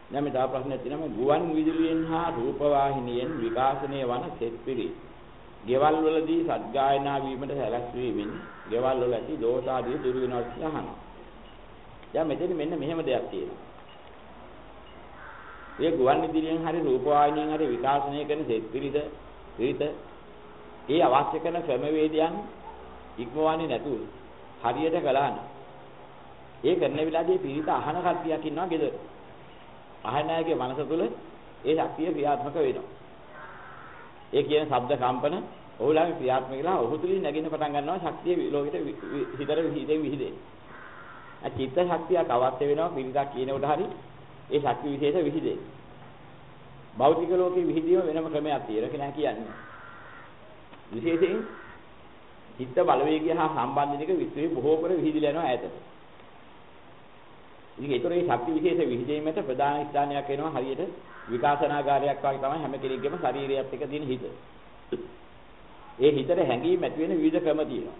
දැන් මේ තව ප්‍රශ්නයක් තියෙනවා ගුවන් විදුලියෙන් හා රූප වාහිනියෙන් විකාශනය වන සෙත්පිරි. ගෙවල් වලදී සත්ගායනා වීමට සැලැස්වීමෙන් ගෙවල් වල ඇති දෝෂ ආදී දුරු වෙනවා කියලා අහනවා. දැන් මෙතන මෙන්න මෙහෙම දෙයක් තියෙනවා. ඒ ගුවන් විදුලියෙන් හරි රූප වාහිනියෙන් හරි විකාශනය කරන සෙත්පිරිද රීත ඒ අවශ්‍ය කරන ක්‍රමවේදයන් ඉක්මවන්නේ නැතුව හරියට කළාන. ඒ කරන වෙලාවේදී පිරිත අහන කට්ටියක් ඉන්නවා ගෙදර. අහන අයගේ මනස තුළ ඒ ශක්තිය ක්‍රියාත්මක වෙනවා. ඒ කියන ශබ්ද කම්පන ඔහුලාගේ ක්‍රියාත්මක වෙලා ඔහු තුලින් නැගින්න පටන් ගන්නවා ශක්තිය ලෝකෙට හිතට විහිදෙන්නේ. ඒ චිත්ත ශක්තියක් අවශ්‍ය වෙනවා පිරිතක් කියනකොට හරි ඒ ශක්ති විශේෂ විහිදෙන්නේ. භෞතික ලෝකේ විහිදීම වෙනම ක්‍රමයක් තියෙනවා කියලා කියන්නේ. විශේෂයෙන් චිත්ත බලවේගය හා සම්බන්ධනික විශ්වයේ බොහෝ කර විහිදිලා යනවා ඈතට. ඉතින් ඒතර මේ ශක්ති විශේෂ විහිදීමට ප්‍රධාන ස්ථානයක් වෙනවා හරියට විකාශනාගාරයක් වගේ තමයි හැම කෙනෙක්ගේම ශරීරයත් එක්ක තියෙන හිත. ඒ හිතට හැඟීම් ඇති වෙන විවිධ ක්‍රම තියෙනවා.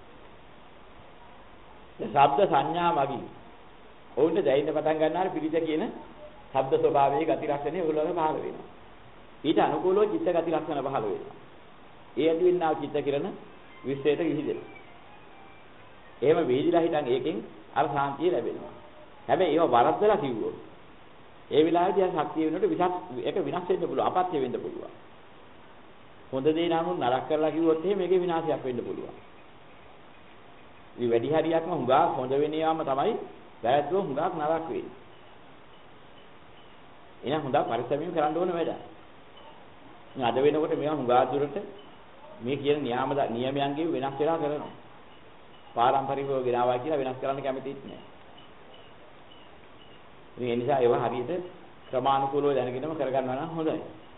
ඒ ශබ්ද සංඥා වගේ ඔවුන්ට දැනෙන්න පටන් ගන්නාර පිළිත කියන ශබ්ද ස්වභාවයේ ගති ලක්ෂණේ ඔයගොල්ලෝ පහළ වෙනවා. ඊට අනුකූලව චිත්ත ගති ලක්ෂණ පහළ වෙනවා. ඒ ඇති වෙනා චිත්ත කිරණ විශ්වයට විහිදෙනවා. එහෙම විහිදිලා හිටන් ඒකෙන් අර සාන්තිය ලැබෙනවා. හැබැයි ඒව වරද්දලා කිව්වොත් ඒ විලාසය ශක්තිය වෙනකොට ඒක විනාශ වෙන්න පුළුවන් අපත්‍ය වෙන්න පුළුවන්. හොඳ දේ නම් නරක කරලා කිව්වොත් එහෙම මේකේ විනාශයක් වෙන්න පුළුවන්. මේ වැඩි හරියක්ම හුඟා හොඳ වෙනියාම තමයි වැරද්දුව හුඟක් නරක වෙන්නේ. එහෙනම් හොඳ පරිස්සමෙන් කරන්න ඕන වැඩ. මේ අද වෙනකොට මේවා හුඟා දුරට මේ කියන නියමයන්ගෙන් වෙනස් වෙලා කරනවා. පාරම්පරිකව ගෙනාවා කියලා වෙනස් කරන්න කැමතිත් නැහැ. ඒ නිසා ඒවා හරියට ක්‍රමානුකූලව දැනගෙනම කරගන්නවා නම් හොඳයි.